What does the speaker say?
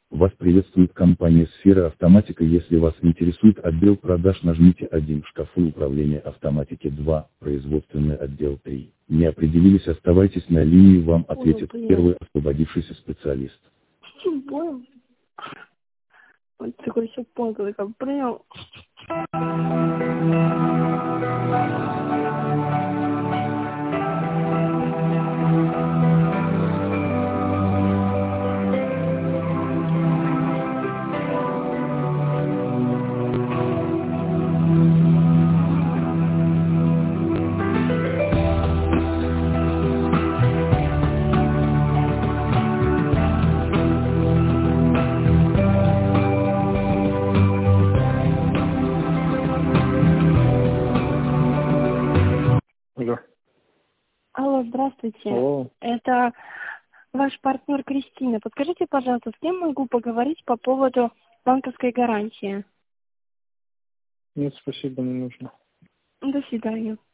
Вас приветствует компания «Сфера Автоматика». Если вас интересует отдел продаж, нажмите 1, в шкафу управления автоматики 2, производственный отдел 3. Не определились, оставайтесь на линии, вам ответит первый освободившийся специалист. Понял? Вот такой все понял, как понял. Да. Алло, здравствуйте. Алло. Это ваш партнер Кристина. Подскажите, пожалуйста, с кем могу поговорить по поводу банковской гарантии? Нет, спасибо, не нужно. До свидания.